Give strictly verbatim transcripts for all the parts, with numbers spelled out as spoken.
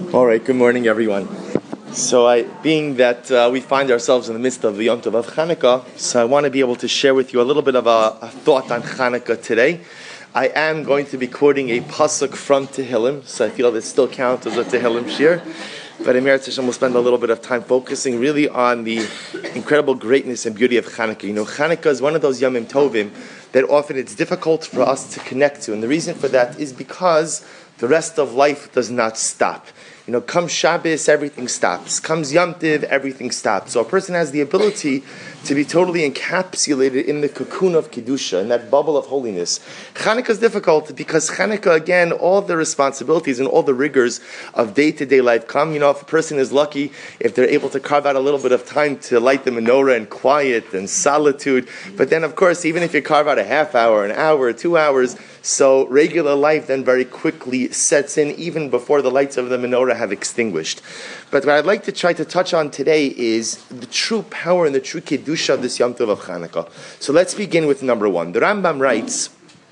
All right, good morning, everyone. So, I, being that uh, we find ourselves in the midst of the Yom Tov of Chanukah, so I want to be able to share with you a little bit of a, a thought on Chanukah today. I am going to be quoting a pasuk from Tehillim, so I feel that still counts as a Tehillim shir. But in Meretz Hashem, we'll spend a little bit of time focusing really on the incredible greatness and beauty of Chanukah. You know, Chanukah is one of those Yomim Tovim that often it's difficult for us to connect to. And the reason for that is because the rest of life does not stop. You know, comes Shabbos, everything stops. Comes Yom Tiv, everything stops. So a person has the ability to be totally encapsulated in the cocoon of Kedusha, in that bubble of holiness. Chanukah is difficult because Chanukah, again, all the responsibilities and all the rigors of day-to-day life come. You know, if a person is lucky, if they're able to carve out a little bit of time to light the menorah in quiet and solitude. But then, of course, even if you carve out a half hour, an hour, two hours, so regular life then very quickly sets in even before the lights of the menorah have extinguished. But what I'd like to try to touch on today is the true power and the true kedusha of this Yom Tov of Chanukah. So let's begin with number one. The Rambam writes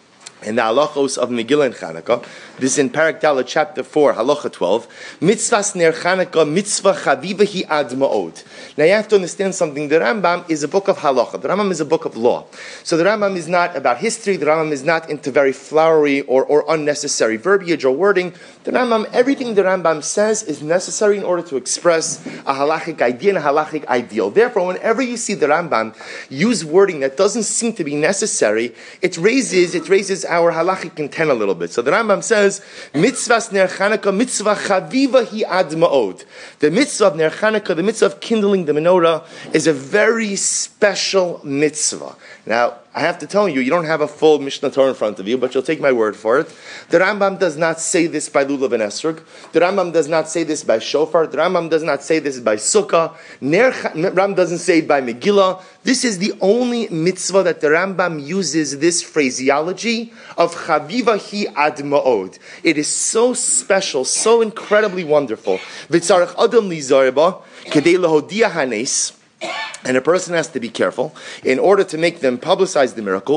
in the halachos of Megillah and Chanukah, this is in Parak Dalet, chapter four, halacha twelve, Mitzvahs ner Chanukah, mitzvah chavivahi ad ma'od. Now you have to understand something. The Rambam is a book of halacha. The Rambam is a book of law. So the Rambam is not about history. The Rambam is not into very flowery or, or unnecessary verbiage or wording. The Rambam, everything the Rambam says is necessary in order to express a halachic idea and a halachic ideal. Therefore, whenever you see the Rambam use wording that doesn't seem to be necessary, it raises it raises our halachic intent a little bit. So the Rambam says, Mitzvahs ner Chanukah, mitzvah chavivahi ad ma'od. The mitzvah of ner Chanukah, the mitzvah of kindling the menorah, is a very special mitzvah. Now, I have to tell you, you don't have a full Mishnah Torah in front of you, but you'll take my word for it. The Rambam does not say this by Lulav and Esrog. The Rambam does not say this by Shofar. The Rambam does not say this by Sukkah. Ner Rambam doesn't say it by Megillah. This is the only mitzvah that the Rambam uses this phraseology of Chavivahi ad ma'od. It is so special, so incredibly wonderful. V'tzarech adam lizareba kedei lahodia hanes. And a person has to be careful in order to make them publicize the miracle.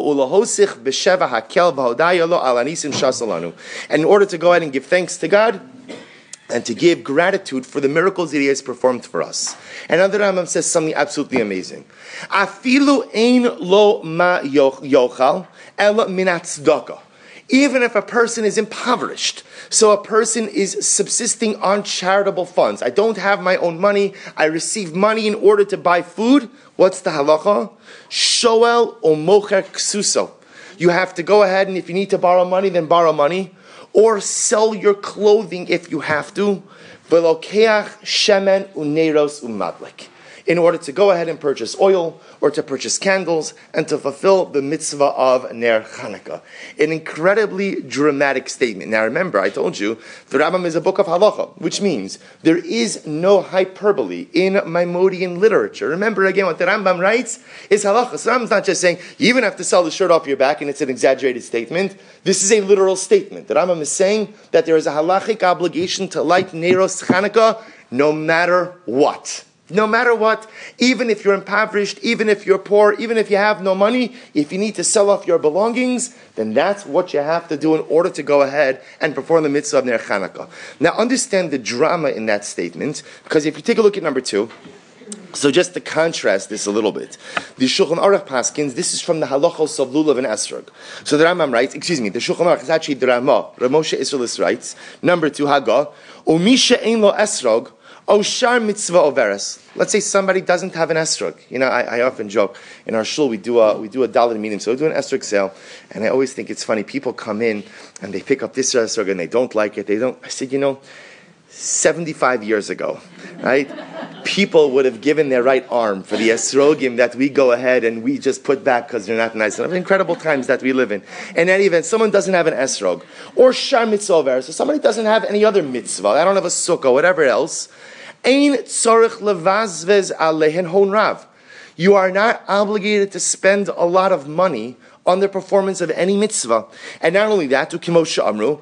And in order to go ahead and give thanks to God and to give gratitude for the miracles that He has performed for us. And another Rambam says something absolutely amazing. Afilu ein lo ma yochal ela min tzedakah. Even if a person is impoverished, so a person is subsisting on charitable funds. I don't have my own money. I receive money in order to buy food. What's the halacha? Shoel o mocher ksuso. You have to go ahead, and if you need to borrow money, then borrow money. Or sell your clothing if you have to. Velokeach shemen uneros umadlik. In order to go ahead and purchase oil, or to purchase candles, and to fulfill the mitzvah of Ner Chanukah. An incredibly dramatic statement. Now remember, I told you, the Rambam is a book of halacha, which means there is no hyperbole in Maimonidean literature. Remember again, what the Rambam writes is halacha. So the Rambam's not just saying, you even have to sell the shirt off your back, and it's an exaggerated statement. This is a literal statement. The Rambam is saying that there is a halachic obligation to light Neros Chanukah no matter what. No matter what, even if you're impoverished, even if you're poor, even if you have no money, if you need to sell off your belongings, then that's what you have to do in order to go ahead and perform the mitzvah of Ner Chanukah. Now understand the drama in that statement, because if you take a look at number two, so just to contrast this a little bit, the Shulchan Aruch Paskins, this is from the halachos of Lulav and Esrog. So the Rambam writes, excuse me, the Shulchan Aruch is actually the Ramah. Ramosha Israelis writes, number two, Haggah, Umisha ein lo Esrog, Oshar mitzvah overes. Let's say somebody doesn't have an esrog. You know, I, I often joke in our shul we do a we do a dalit meeting, so we do an esrog sale, and I always think it's funny. People come in and they pick up this esrog and they don't like it. They don't. I said, you know, seventy-five years ago, right? People would have given their right arm for the esrogim that we go ahead and we just put back because they're not nice enough. Incredible times that we live in. In any event, someone doesn't have an esrog or shar mitzvah overes, so somebody doesn't have any other mitzvah. I don't have a sukkah, whatever else. Ein tzorich levazvez alehen hon rav. You are not obligated to spend a lot of money on the performance of any mitzvah. And not only that, to kimosha amru,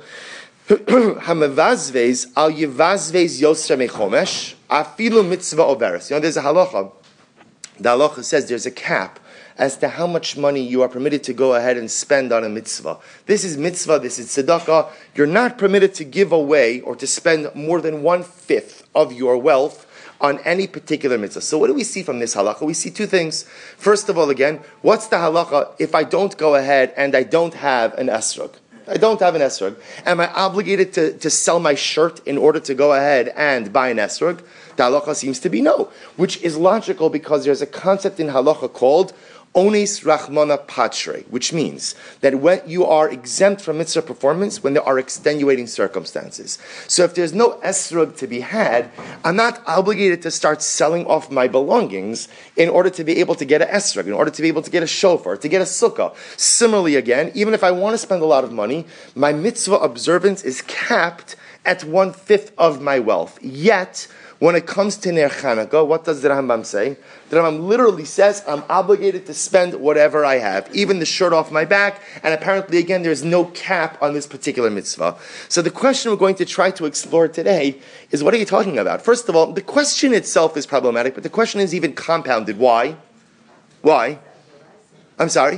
hamavazvez al yevazvez yosra mechomesh afilu mitzvah overes. You know, there's a halacha. The halacha says there's a cap as to how much money you are permitted to go ahead and spend on a mitzvah. This is mitzvah, this is tzedakah. You're not permitted to give away or to spend more than one-fifth of your wealth on any particular mitzvah. So what do we see from this halacha? We see two things. First of all, again, what's the halacha if I don't go ahead and I don't have an esrog? I don't have an esrog. Am I obligated to, to sell my shirt in order to go ahead and buy an esrog? The halacha seems to be no, which is logical because there's a concept in halacha called Ones Rachmana Patre, which means that when you are exempt from mitzvah performance when there are extenuating circumstances. So if there's no esrog to be had, I'm not obligated to start selling off my belongings in order to be able to get an esrog, in order to be able to get a shofar, to get a sukkah. Similarly, again, even if I want to spend a lot of money, my mitzvah observance is capped at one-fifth of my wealth. Yet, when it comes to Ner Chanukah, what does the Rambam say? The Rambam literally says, I'm obligated to spend whatever I have, even the shirt off my back, and apparently, again, there's no cap on this particular mitzvah. So the question we're going to try to explore today is, what are you talking about? First of all, the question itself is problematic, but the question is even compounded. Why? Why? I'm sorry?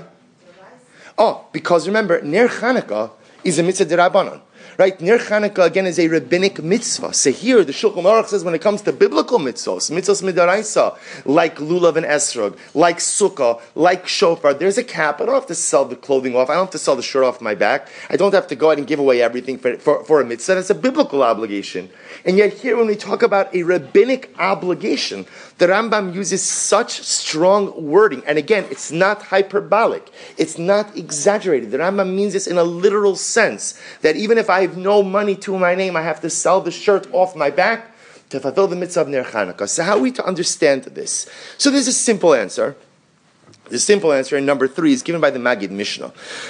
Oh, because remember, Ner Chanukah is a mitzvah d'Rabbanan. Right, Ner Chanukah again is a rabbinic mitzvah. So here, the Shulchan Aruch says when it comes to biblical mitzvahs, mitzvahs midaraisa, like lulav and esrog, like sukkah, like shofar, there's a cap. I don't have to sell the clothing off. I don't have to sell the shirt off my back. I don't have to go out and give away everything for, for, for a mitzvah. That's a biblical obligation. And yet here, when we talk about a rabbinic obligation, the Rambam uses such strong wording. And again, it's not hyperbolic. It's not exaggerated. The Rambam means this in a literal sense, that even if I have no money to my name, I have to sell the shirt off my back to fulfill the mitzvah of Ner Chanukah. So how are we to understand this? So there's a simple answer. The simple answer in number three is given by the Magid Mishnah.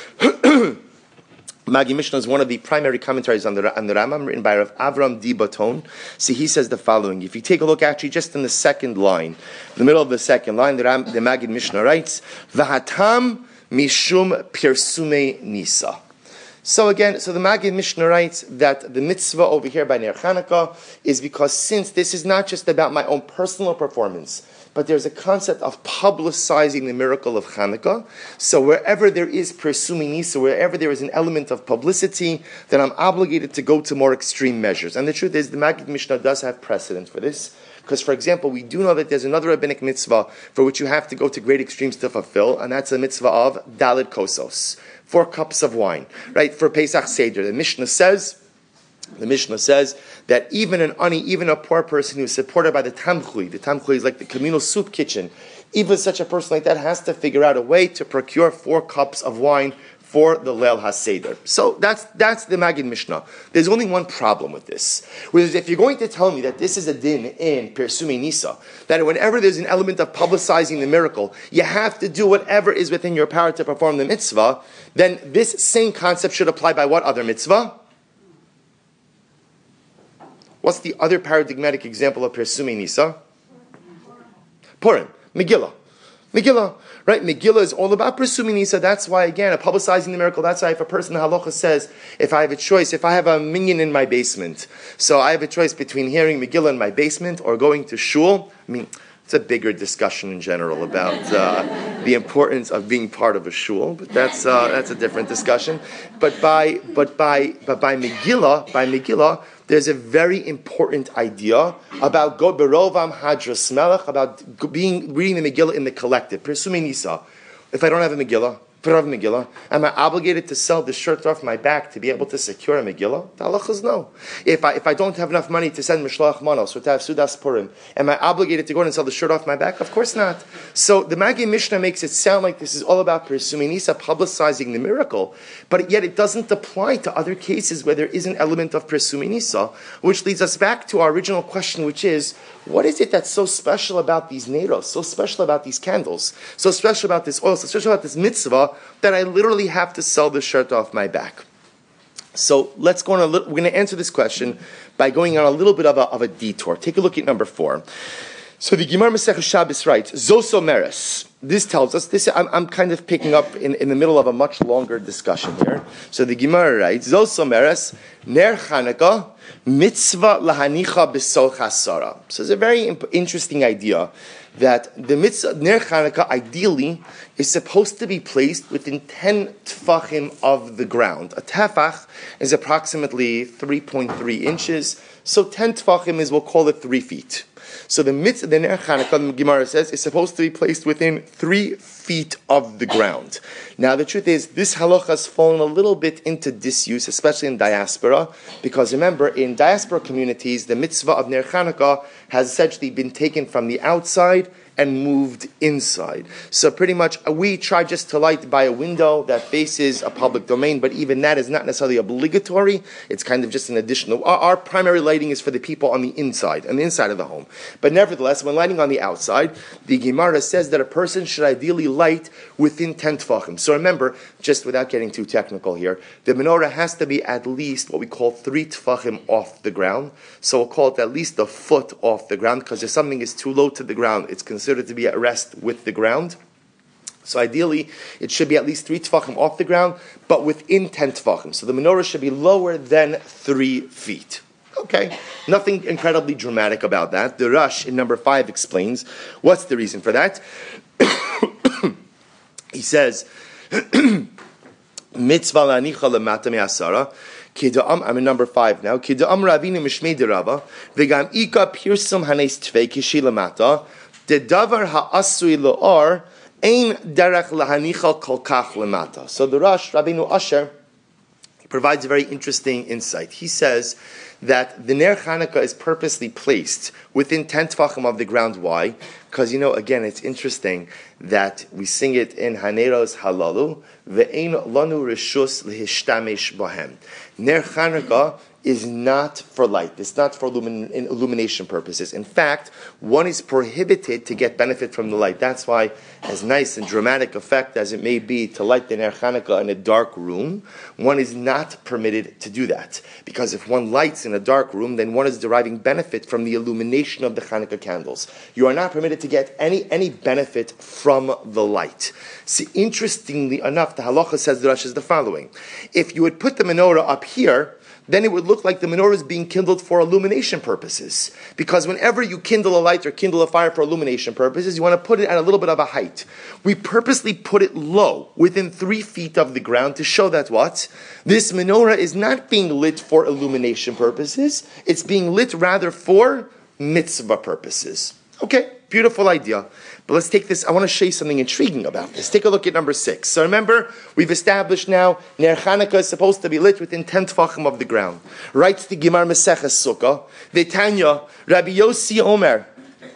Magid Mishnah is one of the primary commentaries on the, on the Rambam, written by Rav Avram D. Baton. So he says the following. If you take a look actually just in the second line, the middle of the second line, the, Ram, the Magid Mishnah writes, V'hatam mishum pirsume nisa. So again, so the Magid Mishnah writes that the mitzvah over here by Ner Chanukah is because since this is not just about my own personal performance, but there's a concept of publicizing the miracle of Chanukah. So wherever there is persumi nisa, wherever there is an element of publicity, then I'm obligated to go to more extreme measures. And the truth is, the Magid Mishnah does have precedent for this. Because, for example, we do know that there's another rabbinic mitzvah for which you have to go to great extremes to fulfill, and that's a mitzvah of daled kosos, four cups of wine, right? For Pesach Seder, the Mishnah says, the Mishnah says that even an ani, even a poor person who is supported by the tamchui, the tamchui is like the communal soup kitchen, even such a person like that has to figure out a way to procure four cups of wine for the Leil HaSeder. So that's that's the Magid Mishnah. There's only one problem with this, which is if you're going to tell me that this is a din in Persumi Nisa, that whenever there's an element of publicizing the miracle, you have to do whatever is within your power to perform the mitzvah, then this same concept should apply by what other mitzvah? What's the other paradigmatic example of Persumi Nisa? Purim, Megillah. Megillah, right? Megillah is all about presuming Nisa. That's why, again, publicizing the miracle. That's why if a person in halacha says, if I have a choice, if I have a minyan in my basement, so I have a choice between hearing Megillah in my basement or going to shul. I mean, it's a bigger discussion in general about uh, the importance of being part of a shul, but that's uh, that's a different discussion. But by but by but by Megillah, by Megillah, there's a very important idea about go berovam hadras melech, about being reading the Megillah in the collective. Persumi Nisa. If I don't have a Megillah, if I don't have a Megillah, am I obligated to sell the shirt off my back to be able to secure a Megillah? The halacha is no. If I if I don't have enough money to send Mishloach Manos or to have Sudas Purim, am I obligated to go and sell the shirt off my back? Of course not. So the Magid Mishnah makes it sound like this is all about Persumi Nisa, publicizing the miracle, but yet it doesn't apply to other cases where there is an element of Persumi Nisa, which leads us back to our original question, which is, what is it that's so special about these neiros, so special about these candles, so special about this oil, so special about this mitzvah, that I literally have to sell the shirt off my back? So let's go on a little, we're going to answer this question by going on a little bit of a, of a detour. Take a look at number four. So the Gemara Masechah Shabbos writes, Zosomeres. This tells us, this I'm, I'm kind of picking up in, in the middle of a much longer discussion here. So the Gemara writes, Zosomeres, Ner Chanukah, Mitzvah Lahanicha B'Sol Chasara. So it's a very imp- interesting idea that the mitzvah Ner Chanukah ideally is supposed to be placed within ten tefachim of the ground. A tefach is approximately three point three inches, so ten tefachim is, we'll call it three feet. So the mitzvah, the Ner Chanukah, the Gemara says, is supposed to be placed within three feet of the ground. Now the truth is, this halacha has fallen a little bit into disuse, especially in diaspora, because remember, in diaspora communities, the mitzvah of Ner Chanukah has essentially been taken from the outside and moved inside. So pretty much we try just to light by a window that faces a public domain, but even that is not necessarily obligatory. It's kind of just an additional. Our, our primary lighting is for the people on the inside, on the inside of the home. But nevertheless, when lighting on the outside, the Gemara says that a person should ideally light within ten tefachim. So remember, just without getting too technical here, the menorah has to be at least what we call three tefachim off the ground. So we'll call it at least a foot off the ground, because if something is too low to the ground, it's considered considered to be at rest with the ground. So ideally, it should be at least three tefachim off the ground, but within ten tefachim. So the menorah should be lower than three feet. Okay, nothing incredibly dramatic about that. The Rush in number five explains what's the reason for that. He says, Mitzvah la'anicha lemata me'asara. I'm in number five now. Kida'am ravinu mishmei derava v'gam ika pirsum hanes tvei kishi lemata. The davar ha'asui lo'ar ein derech lahanicha kol kach lemata. So the Rosh, Rabbeinu Asher, provides a very interesting insight. He says that the Ner Chanukah is purposely placed within ten tefachim of the ground. Why? Because, you know, again, it's interesting that we sing it in Haneros Halalu, ve'ein lanu reshus lehishtamesh bohem. Ner Chanukah is not for light. It's not for illumin- illumination purposes. In fact, one is prohibited to get benefit from the light. That's why, as nice and dramatic effect as it may be to light the Ner Chanukah in a dark room, one is not permitted to do that. Because if one lights in a dark room, then one is deriving benefit from the illumination of the Chanukah candles. You are not permitted to get any, any benefit from the light. See, interestingly enough, the halacha says the Rosh is the following. If you would put the menorah up here, then it would look like the menorah is being kindled for illumination purposes. Because whenever you kindle a light or kindle a fire for illumination purposes, you want to put it at a little bit of a height. We purposely put it low, within three feet of the ground, to show that what? This menorah is not being lit for illumination purposes. It's being lit rather for mitzvah purposes. Okay, beautiful idea. But let's take this, I want to show you something intriguing about this. Take a look at number six. So remember, we've established now, Ner Chanukah is supposed to be lit within ten tefachim of the ground. Writes the Gemara Maseches Sukkah, V'tanya, Rabbi Yossi Omer,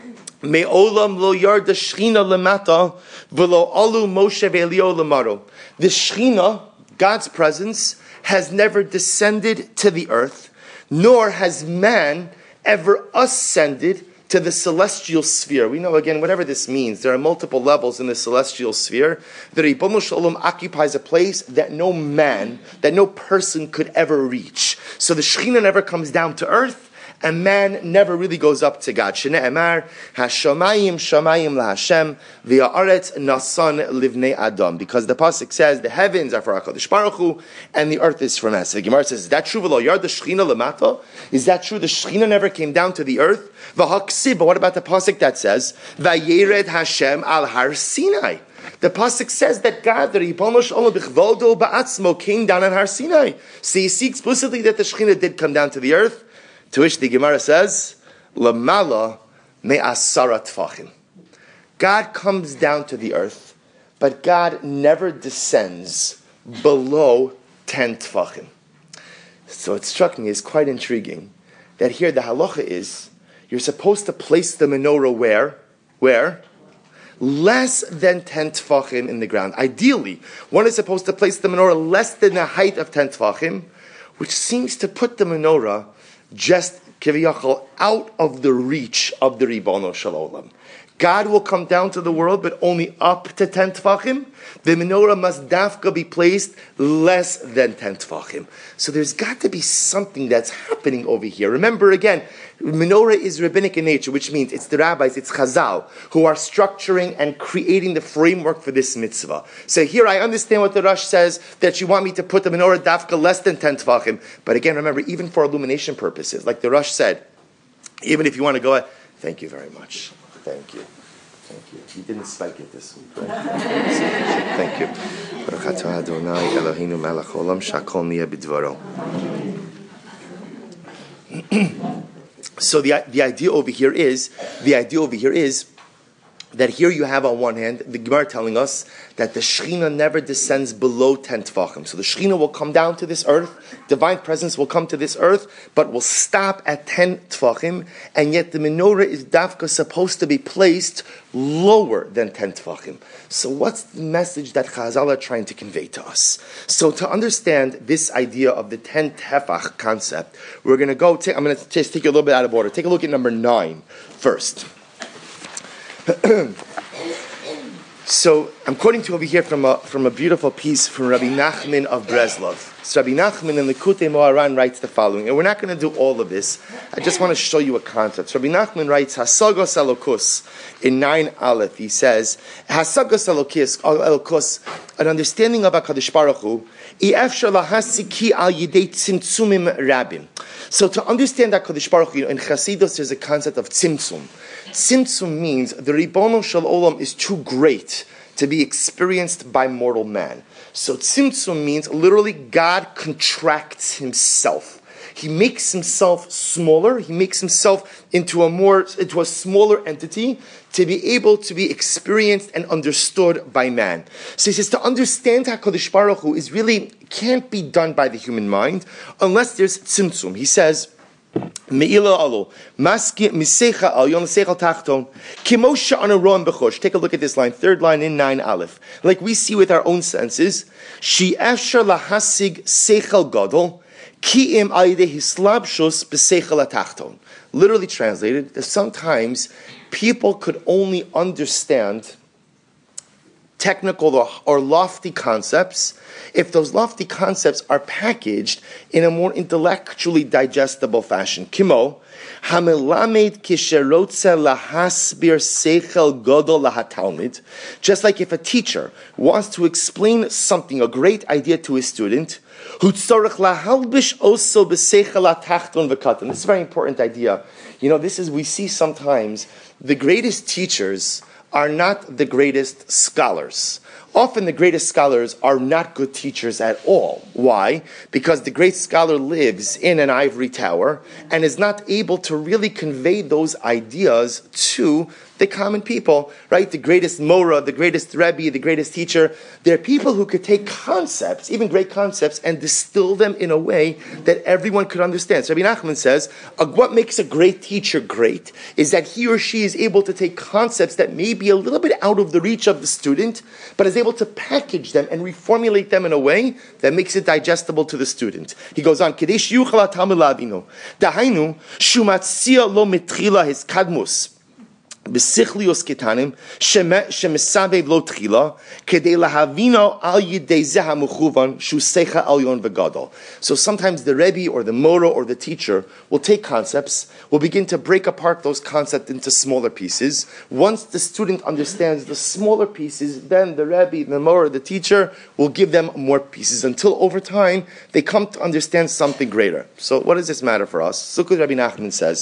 Me'olam lo yarda shchina lemata, v'lo alu Moshe ve'Elio lemaro. The Shechina, God's presence, has never descended to the earth, nor has man ever ascended to the celestial sphere. We know, again, whatever this means, there are multiple levels in the celestial sphere. The Ribono Shel Olam occupies a place that no man, that no person could ever reach. So the Shekhinah never comes down to earth, and man never really goes up to God. Shne'emar, Hashamayim shamayim laHashem, v'ha'aretz nasan livnei Adam. Because the pasuk says the heavens are for HaKadosh Baruch Hu, and the earth is for man. So the Gemara says, is that true? V'lo yard the Shechina lemata? Is that true? The Shechina never came down to the earth? V'haksiv, but what about the pasuk that says, Vayered Hashem al Har Sinai? The pasuk says that God, the Ribono Shel Olam b'chvodo ba'atzmo, came down on Har Sinai. So you see explicitly that the Shechina did come down to the earth. To which the Gemara says, Lamala me'asara tfachim. God comes down to the earth, but God never descends below ten tfachim. So it struck me as quite intriguing that here the halacha is, you're supposed to place the menorah where? Where? Less than ten tfachim in the ground. Ideally, one is supposed to place the menorah less than the height of ten tfachim, which seems to put the menorah just kiviyachol out of the reach of the Ribono Shel Olam. God will come down to the world, but only up to ten tefachim. The menorah must dafka be placed less than ten tefachim. So there's got to be something that's happening over here. Remember again, menorah is rabbinic in nature, which means it's the rabbis, it's Chazal, who are structuring and creating the framework for this mitzvah. So here I understand what the Rosh says, that you want me to put the menorah dafka less than ten tefachim. But again, remember, even for illumination purposes, like the Rosh said, even if you want to go, thank you very much. Thank you. Thank you. You didn't spike it this week, right? Thank you. Baruch atah Adonai Eloheinu melech haolam shakol niyeh b'dvaro. So the the idea over here is the idea over here is that here you have on one hand the Gemara telling us that the Shekhinah never descends below ten tefachim. So the Shekhinah will come down to this earth, divine presence will come to this earth, but will stop at ten tefachim, and yet the menorah is dafka supposed to be placed lower than ten tefachim. So what's the message that Chazal are trying to convey to us? So to understand this idea of the ten tefach concept, we're going to go, take, I'm going to just take you a little bit out of order. Take a look at number nine first. So I'm quoting to you over here from a from a beautiful piece from Rabbi Nachman of Breslov. So Rabbi Nachman in the Likutei Moharan writes the following, and we're not going to do all of this. I just want to show you a concept. So Rabbi Nachman writes Hasagos Elokus in nine Aleph. He says Hasagos Elokus, an understanding of HaKadosh Baruch Hu, I'efshar lahasiki al yidei tzimtzumim rabim. So to understand HaKadosh Baruch Hu, in Chassidus there's a concept of tzimtzum. Tzimtzum means the Ribono Shel Olam is too great to be experienced by mortal man. So tzimtzum means literally God contracts himself. He makes himself smaller. He makes himself into a more into a smaller entity to be able to be experienced and understood by man. So he says to understand HaKadosh Baruch Hu is really can't be done by the human mind unless there's tzimtzum. He says, Me'ila alo, maski misecha al yon sechal tachton, kimosha ana roam bechosh. Take a look at this line, third line in nine aleph. Like we see with our own senses, she efshar lahasig sechal gadol, ki im ayde hislabshus besechal atachton. Literally translated, that sometimes people could only understand technical or, or lofty concepts if those lofty concepts are packaged in a more intellectually digestible fashion. Kimo, hamelamed kisherotze lahasbir seichel godol lahatalmid. Just like if a teacher wants to explain something, a great idea to his student, hutzorach lahalbish also beseichel atachton v'katan. This is a very important idea. You know, this is, we see sometimes the greatest teachers are not the greatest scholars. Often the greatest scholars are not good teachers at all. Why? Because the great scholar lives in an ivory tower and is not able to really convey those ideas to the common people, right? The greatest Mora, the greatest Rebbe, the greatest teacher. There are people who could take concepts, even great concepts, and distill them in a way that everyone could understand. So Rabbi Nachman says, uh, what makes a great teacher great is that he or she is able to take concepts that may be a little bit out of the reach of the student, but is able to package them and reformulate them in a way that makes it digestible to the student. He goes on, Kedesh yuchal hatalmid lavino, dahainu shumatzia lo mitchila his kadmus. Besichlios ketanim shemesabed lo tchila kedei lahavino al yidei zeh hamuchuvan shusecha alyon v'gadol. So sometimes the Rebbe or the Mora or the teacher will take concepts, will begin to break apart those concepts into smaller pieces. Once the student understands the smaller pieces, then the Rebbe, the Mora, the teacher will give them more pieces until over time they come to understand something greater. So what does this matter for us? Look what Rabbi Nachman says.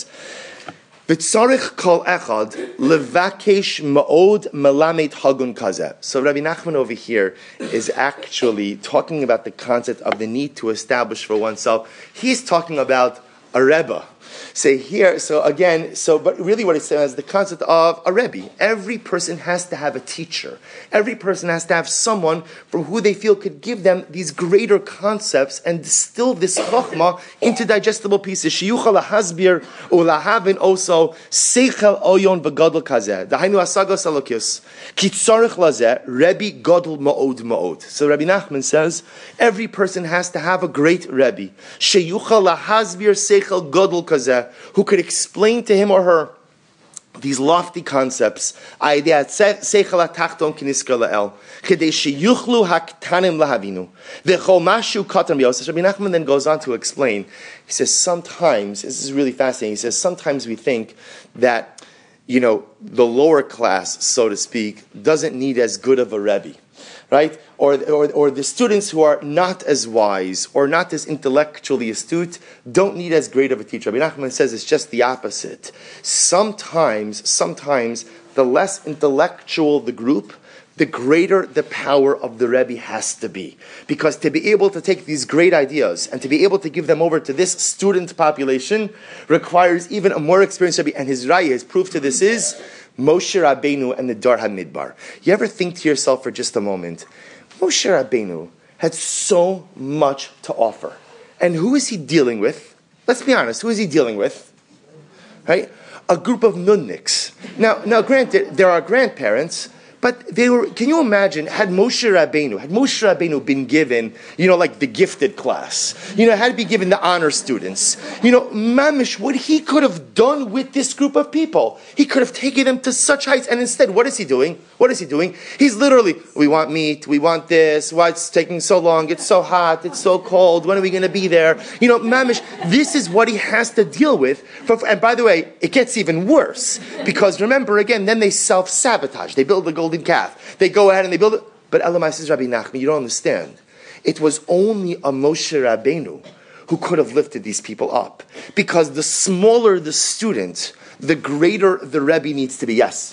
V'tzarich kol echad levakesh ma'od melamed hagun kazeh. So Rabbi Nachman over here is actually talking about the concept of the need to establish for oneself. He's talking about a Rebbe. Say here, so again, so but really what it's saying is the concept of a Rebbe. Every person has to have a teacher. Every person has to have someone from who they feel could give them these greater concepts and distill this chokhmah into digestible pieces. Shiyuchal lahasbir ulahavin also seichel oyon v'gadol kazeh. Dahainu asagos alokius kitzarich lazeh Rebbe gadol ma'od ma'od. So Rabbi Nachman says every person has to have a great Rebbe. Shiyuchal lahasbir seichel gadol kazeh, who could explain to him or her these lofty concepts. Idea seichel hatachton kinisker la'el, kedei sheyuchlu haktanim lahavinu, v'chol mashu katan b'yosef. Rabbi Nachman then goes on to explain. He says sometimes, this is really fascinating. He says sometimes we think that, you know, the lower class, so to speak, doesn't need as good of a rebbe, right? Or, or, or the students who are not as wise or not as intellectually astute don't need as great of a teacher. Rabbi Nachman says it's just the opposite. Sometimes, sometimes the less intellectual the group, the greater the power of the Rebbe has to be. Because to be able to take these great ideas and to be able to give them over to this student population requires even a more experienced Rebbe. And his raya, his proof to this is Moshe Rabbeinu and the Dar HaMidbar. You ever think to yourself for just a moment, Moshe Rabbeinu had so much to offer. And who is he dealing with? Let's be honest, who is he dealing with? Right? A group of nunniks. Now, now granted, there are grandparents, but they were, can you imagine, had Moshe Rabbeinu, had Moshe Rabbeinu been given, you know, like the gifted class, you know, had to be given the honor students, you know, mamish, what he could have done with this group of people. He could have taken them to such heights, and instead, what is he doing? What is he doing? He's literally, we want meat, we want this, why it's taking so long, it's so hot, it's so cold, when are we going to be there? You know, mamish, this is what he has to deal with. For, and by the way, it gets even worse, because remember, again, then they self-sabotage. They build the golden calf. They go ahead and they build it. But Elamai says, Rabbi Nachman, you don't understand. It was only a Moshe Rabbeinu who could have lifted these people up. Because the smaller the student, the greater the Rebbe needs to be. Yes?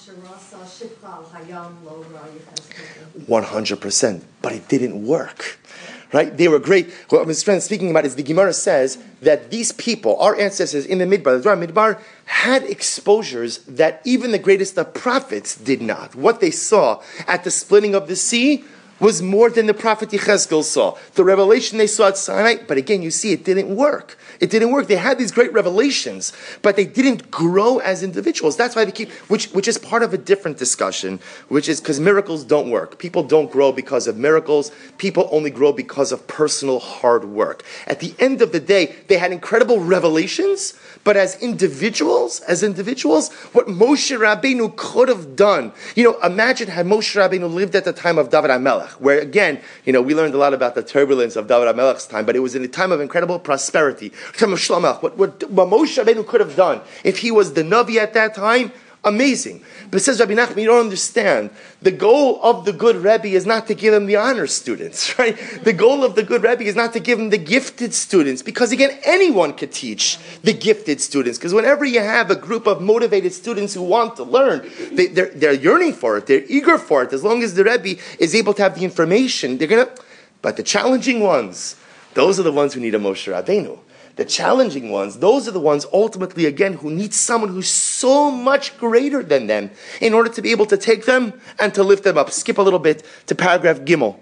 one hundred percent. But it didn't work. Right? They were great. What Mister Friend is speaking about is the Gemara says that these people, our ancestors in the Midbar, the Dvar Midbar, had exposures that even the greatest of prophets did not. What they saw at the splitting of the sea was more than the prophet Yechezkel saw. The revelation they saw at Sinai, but again, you see, it didn't work. It didn't work. They had these great revelations, but they didn't grow as individuals. That's why they keep, which which is part of a different discussion, which is because miracles don't work. People don't grow because of miracles. People only grow because of personal hard work. At the end of the day, they had incredible revelations, but as individuals, as individuals, what Moshe Rabbeinu could have done, you know, imagine had Moshe Rabbeinu lived at the time of David HaMelech, where again, you know, we learned a lot about the turbulence of David HaMelech's time, but it was in a time of incredible prosperity. Time of Shlomo, what, what, what Moshe Rabbeinu could have done if he was the Navi at that time, amazing. But says Rabbi Nachman, you don't understand. The goal of the good Rebbe is not to give him the honor students, right? The goal of the good Rebbe is not to give him the gifted students, because again, anyone could teach the gifted students. Because whenever you have a group of motivated students who want to learn, they, they're, they're yearning for it, they're eager for it. As long as the Rebbe is able to have the information, they're gonna. But the challenging ones, those are the ones who need a Moshe Rabbeinu. The challenging ones, those are the ones ultimately, again, who need someone who's so much greater than them in order to be able to take them and to lift them up. Skip a little bit to paragraph Gimel.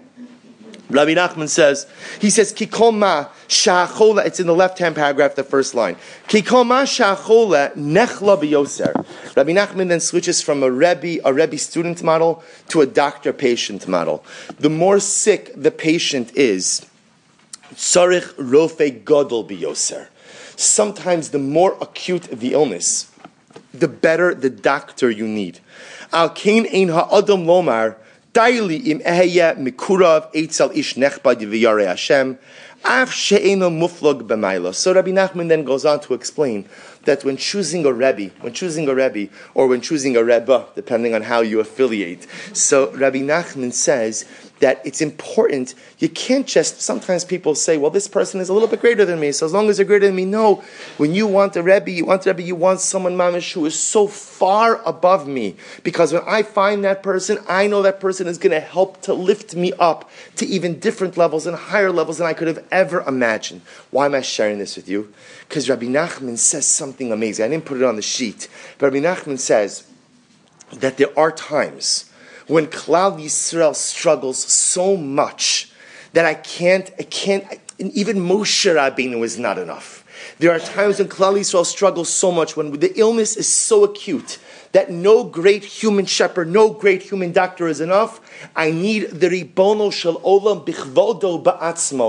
Rabbi Nachman says, he says, Kikol ma sha'achola, it's in the left-hand paragraph, the first line. Kikol ma sha'achola nechla b'yoser. Rabbi Nachman then switches from a Rebbe, a Rebbe student model to a doctor-patient model. The more sick the patient is, Tzarich rofe gadol biyoser. Sometimes the more acute the illness, the better the doctor you need. Al kain ein ha'adam lomar daily im ehya mikurav eitzel ish nechbad v'yarei Hashem af she'eno muflog b'mayla. So Rabbi Nachman then goes on to explain that when choosing a Rebbe, when choosing a Rebbe, or when choosing a Rebbe, depending on how you affiliate, so Rabbi Nachman says that it's important, you can't just, sometimes people say, well, this person is a little bit greater than me, so as long as they're greater than me, no. When you want a Rebbe, you want a Rebbe, you want someone, mamish, who is so far above me, because when I find that person, I know that person is going to help to lift me up to even different levels and higher levels than I could have ever imagined. Why am I sharing this with you? Because Rabbi Nachman says something amazing. I didn't put it on the sheet, but Rabbi Nachman says that there are times when Klal Yisrael struggles so much that I can't, I can't, even Moshe Rabbeinu is not enough. There are times when Klal Yisrael struggles so much, when the illness is so acute that no great human shepherd, no great human doctor is enough. I need the Ribono Shel Olam Bichvodo Ba'atzmo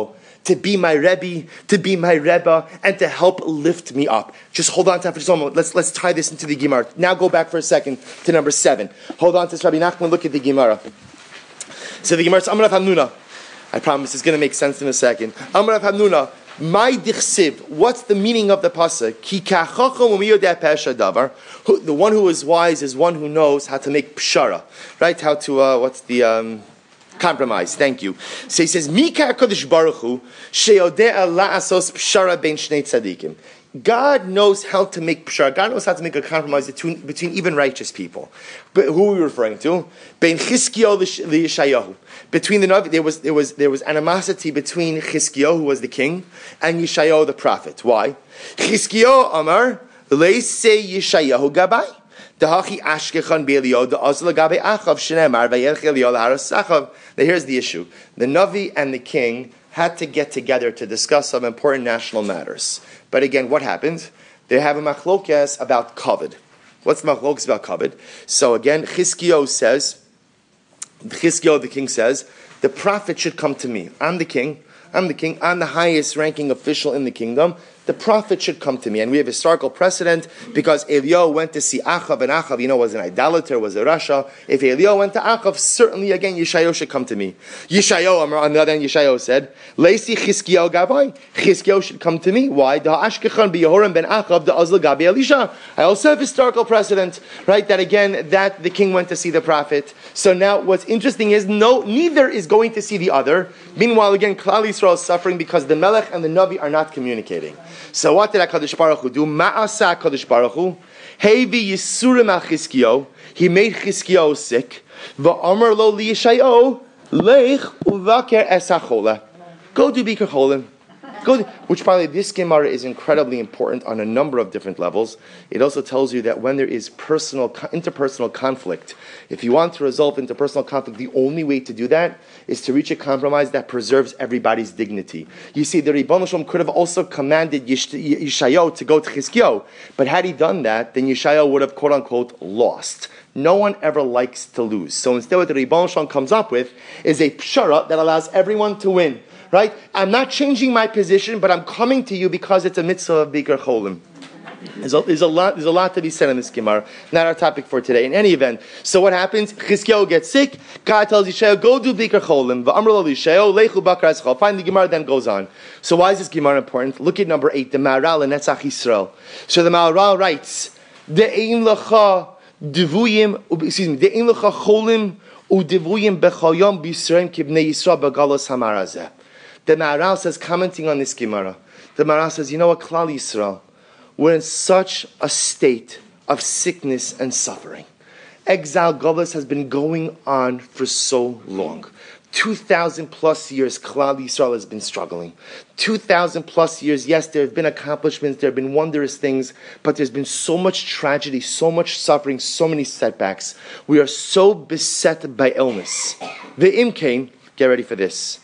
to be my Rebbe, to be my Rebbe, and to help lift me up. Just hold on to that for just a moment. Let's, let's tie this into the Gemara. Now go back for a second to number seven. Hold on to this, Rabbi Nachman, look at the Gemara. So the Gemara says, Amar Rav Hamnuna. I promise it's going to make sense in a second. Amar Rav Hamnuna. My dichsiv, what's the meaning of the pasuk? Ki kachacham umiyodeh pesha davar. The one who is wise is one who knows how to make pshara, right? How to uh, what's the um, compromise? Thank you. So he says, Mika Hakadosh Baruch Hu sheyodeh la'asos pshara ben shnei tzadikim. God knows how to make pshara. God knows how to make a compromise between, between even righteous people. But who are we referring to? Ben Chizkiyahu Yeshayahu. Between the Navi, there was there was there was animosity between Chizkiyahu, who was the king, and Yeshayahu the prophet. Why? Chizkiyahu Amar Leisei Yeshayahu Gabai. Dahachi Ashkechan Be'Eliyahu Da'azla Gabai Achav Shneimar Vayelch Eliyahu L'Haras Sachav. Now here's the issue: the Navi and the king had to get together to discuss some important national matters. But again, what happened? They have a machlokes about kavod. What's the machlokes about kavod? So again, Chizkiyahu says, Chizkiyahu the king says, the prophet should come to me. I'm the king. I'm the king. I'm the highest ranking official in the kingdom. The prophet should come to me. And we have historical precedent because Eliyahu went to see Achav, and Achav, you know, was an idolater, was a Rasha. If Eliyahu went to Achav, certainly again Yeshayahu should come to me. Yeshayahu, on the other hand, Yeshayahu said, Leisi Chizkiyahu Gabai, Chizkiyahu should come to me. Why? Da Ashkechan B'Yehoram ben Achav, da Azla Gabi Elisha. I also have historical precedent, right? That again, that the king went to see the prophet. So now what's interesting is, no, neither is going to see the other. Meanwhile, again, Klal Yisrael is suffering because the Melech and the Navi are not communicating. So what did HaKadosh Baruch Hu do? Ma'asa HaKadosh Baruch Hu. Hevi Yisurim al Chizkiyahu. He made Chizkiyahu sick. Va'amar lo li Yeshayahu. Leich uvaker es hachola. Go do Bikur Cholim. Go do, which probably this Gemara is incredibly important on a number of different levels. It also tells you that when there is personal, interpersonal conflict, if you want to resolve interpersonal conflict, the only way to do that is to reach a compromise that preserves everybody's dignity. You see, the Ribbon Shalom could have also commanded Yeshayahu to go to Chizkiyahu, but had he done that, then Yeshayahu would have quote unquote lost. No one ever likes to lose. So instead what the Ribbon Shalom comes up with is a pshara that allows everyone to win. Right? I'm not changing my position, but I'm coming to you because it's a mitzvah of Bikur Cholim. There's a, there's a lot. There's a lot to be said in this Gemara. Not our topic for today. In any event, so what happens? Chizkiyahu gets sick. God tells Yeshayahu, "Go do Bikur Cholim." V'amar lo Yeshayahu, "Leichu bakar eschal." Find the Gemara, then goes on. So why is this Gemara important? Look at number eight, the Maharal in Netzach Yisrael. So the Maharal writes, "De'ein lecha divuyim, excuse me, de'ein lecha cholim udivuyim bechayom b'Yisrael kibnei Yisrael b'galos hamarazeh." The Maharal says, commenting on this Gemara, the Maharal says, you know what, Klal Yisrael, we're in such a state of sickness and suffering. Exile, Golus has been going on for so long. Two thousand plus years, Klal Yisrael has been struggling. Two thousand plus years, yes, there have been accomplishments, there have been wondrous things, but there's been so much tragedy, so much suffering, so many setbacks. We are so beset by illness. The Imkain, get ready for this.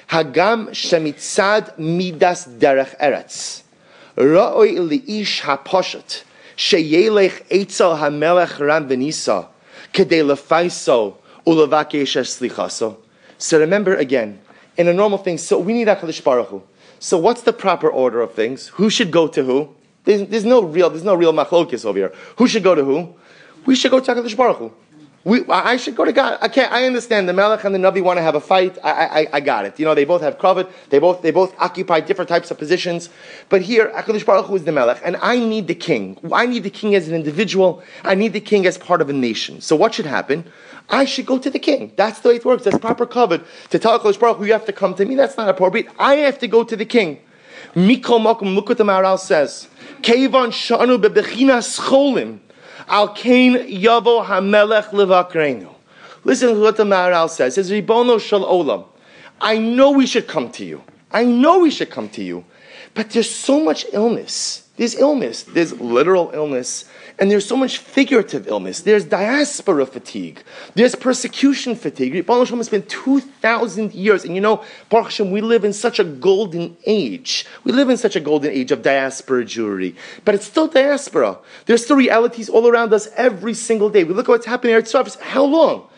Hagam shemitzad midas derech eretz. Ra'oi li'ish haposhet. Sheyelech eitzal hamelech ram benisa. Kedei lefaiso ulevakesh eslichaso. So remember again, in a normal thing, so we need HaKadosh Baruch Hu. So what's the proper order of things? Who should go to who? There's, there's no real, there's no real machlokes over here. Who should go to who? We should go to HaKadosh Baruch Hu. We, I should go to God. I can't. I understand the Melech and the Navi want to have a fight. I, I, I got it. You know, they both have kavod. They both, they both occupy different types of positions. But here, HaKadosh Baruch Hu is the Melech, and I need the king. I need the king as an individual. I need the king as part of a nation. So what should happen? I should go to the king. That's the way it works. That's proper kavod. To tell HaKadosh Baruch Hu, you have to come to me. That's not appropriate. I have to go to the king. Mikol Makom. Look what the Maharal says. Keivan shanu bebechinas cholim al kain yavo hamelech levakrenu. Listen to what the Maharal says. It says, Ribono shel olam. I know we should come to you. I know we should come to you. But there's so much illness. There's illness. There's literal illness. And there's so much figurative illness. There's diaspora fatigue. There's persecution fatigue. Ribono shel olam has been two thousand years. And you know, Baruch Hashem, we live in such a golden age. We live in such a golden age of diaspora Jewry. But it's still diaspora. There's still realities all around us every single day. We look at what's happening at Eretz Yisrael. How long?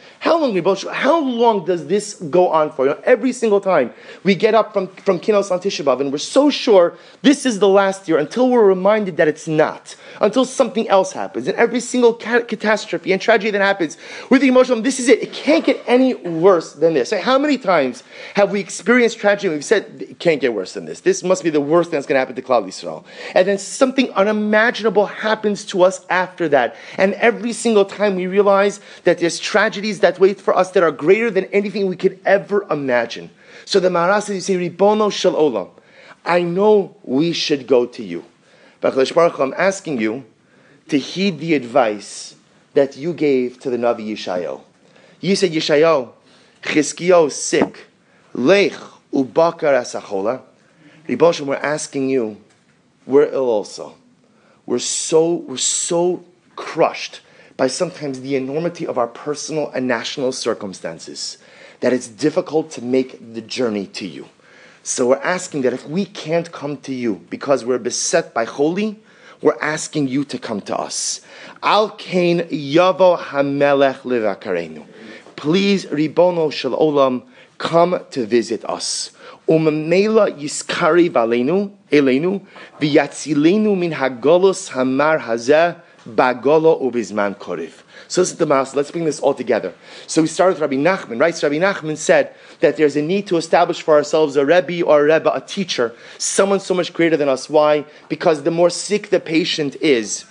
How long, how long does this go on for? You know, every single time we get up from, from Kinos on Tisha B'Av and we're so sure this is the last year until we're reminded that it's not, until something else happens. And every single ca- catastrophe and tragedy that happens, we think, Moshe, this is it. It can't get any worse than this. Like, how many times have we experienced tragedy and we've said, it can't get worse than this. This must be the worst thing that's going to happen to Klal Yisrael. And then something unimaginable happens to us after that. And every single time we realize that there's tragedies that wait for us that are greater than anything we could ever imagine. So the Maharal says, you say, Ribono Shel Olam, I know we should go to you. But HaKadosh Baruch Hu, I'm asking you to heed the advice that you gave to the Navi Yeshayahu. You said, Yeshayahu, Chizkiyahu is sick. Lech ubakar asachola. Ribono, we're asking you, we're ill also. We're so, we're so crushed by sometimes the enormity of our personal and national circumstances, that it's difficult to make the journey to you. So we're asking that if we can't come to you because we're beset by holy, we're asking you to come to us. Al kain yavo hamelech levakarenu. Please, Ribono Shel Olam, come to visit us. Umamela yiskari valenu elenu v'yatzilenu min hagolus hamar hazeh Bagolo ubizman korev. So this is the Maharal. Let's bring this all together. So we started with Rabbi Nachman, right? So Rabbi Nachman said that there's a need to establish for ourselves a Rebbe or a Rebbe, a teacher, someone so much greater than us. Why? Because the more sick the patient is,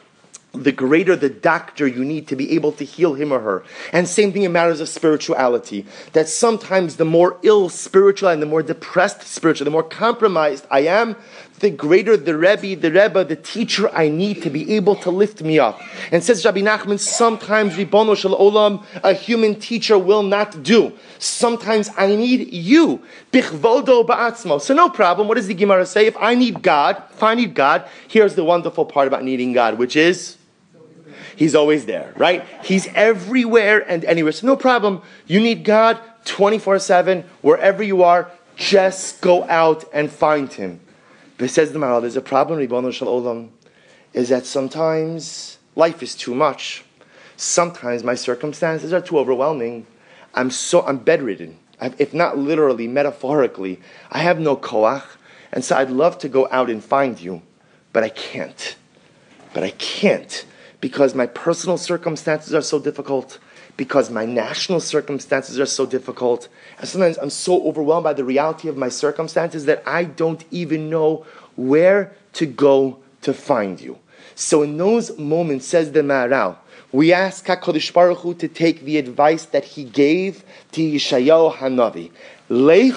the greater the doctor you need to be able to heal him or her. And same thing in matters of spirituality. That sometimes the more ill spiritual and the more depressed spiritual, the more compromised I am, the greater the Rebbe, the Rebbe, the teacher I need to be able to lift me up. And says Rabbi Nachman, sometimes Ribono Shel Olam, a human teacher will not do. Sometimes I need you. Bichvodo ba'atzmo. So no problem. What does the Gemara say? If I need God, if I need God, here's the wonderful part about needing God, which is He's always there, right? He's everywhere and anywhere. So no problem. You need God twenty-four seven, wherever you are, just go out and find Him. But says the Maharal, there's a problem, Ribono Shel Olam, is that sometimes life is too much. Sometimes my circumstances are too overwhelming. I'm so I'm bedridden. I've, if not literally, metaphorically, I have no koach, and so I'd love to go out and find you, but I can't. But I can't. Because my personal circumstances are so difficult, because my national circumstances are so difficult, and sometimes I'm so overwhelmed by the reality of my circumstances that I don't even know where to go to find you. So in those moments, says the Maharal, we ask HaKadosh Baruch Hu to take the advice that He gave to Yeshayahu Hanavi. Lech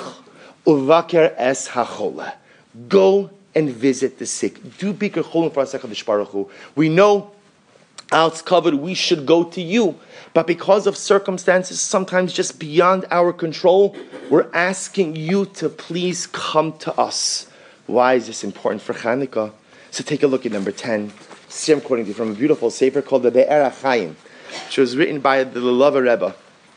uvaker es hachola. Go and visit the sick. Do bikur cholim for us, HaKadosh Baruch Hu. We know Out's covered, we should go to you. But because of circumstances sometimes just beyond our control, we're asking you to please come to us. Why is this important for Chanukah? So take a look at number ten. See, I'm quoting you from a beautiful sefer called the Be'er HaChaim, which was written by the Lulav Rebbe.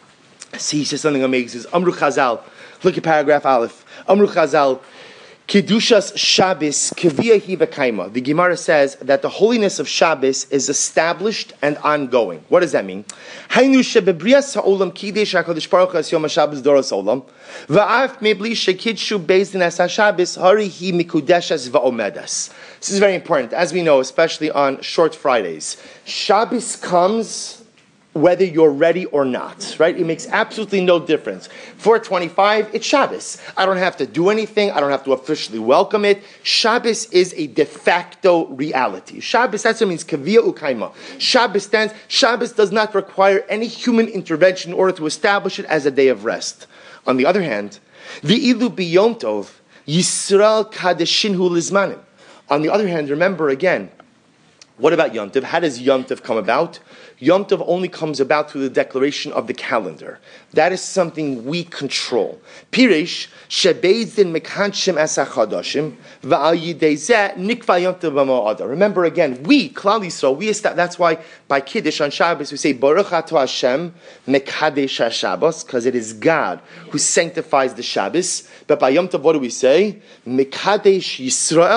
See, he says something amazing. He says, Amru Chazal, look at paragraph Aleph. Amru Chazal, Kedushas Shabbos Kviyahi v'kaima. The Gemara says that the holiness of Shabbos is established and ongoing. What does that mean? Hainu shebebrias ha'olam kidesh HaKadosh Baruch Hu es yom HaShabbos doros olam va'af mebli shekidshu beis din es HaShabbos hari hi mikudeshes va'omedas. This is very important, as we know, especially on short Fridays. Shabbos comes whether you're ready or not, right? It makes absolutely no difference. four twenty-five, it's Shabbos. I don't have to do anything. I don't have to officially welcome it. Shabbos is a de facto reality. Shabbos, that's what it means, kavia ukaima. Shabbos stands, Shabbos does not require any human intervention in order to establish it as a day of rest. On the other hand, v'ilu biyom tov, Yisrael kadeshinhu lizmanim. On the other hand, remember again, what about Yom Tov? How does Yom Tov come about? Yom Tov only comes about through the declaration of the calendar. That is something we control. Pirish shebeizdin mekhanshim esachadoshim va'al yidei zeh nikva Yom Tov b'mo'ada. Remember again, we Klal Yisrael, we establish. That's why by Kiddush on Shabbos we say Baruch Ato Hashem mekadesh haShabbos, because it is God who sanctifies the Shabbos. But by Yom Tov, what do we say? Mekadesh Yisrael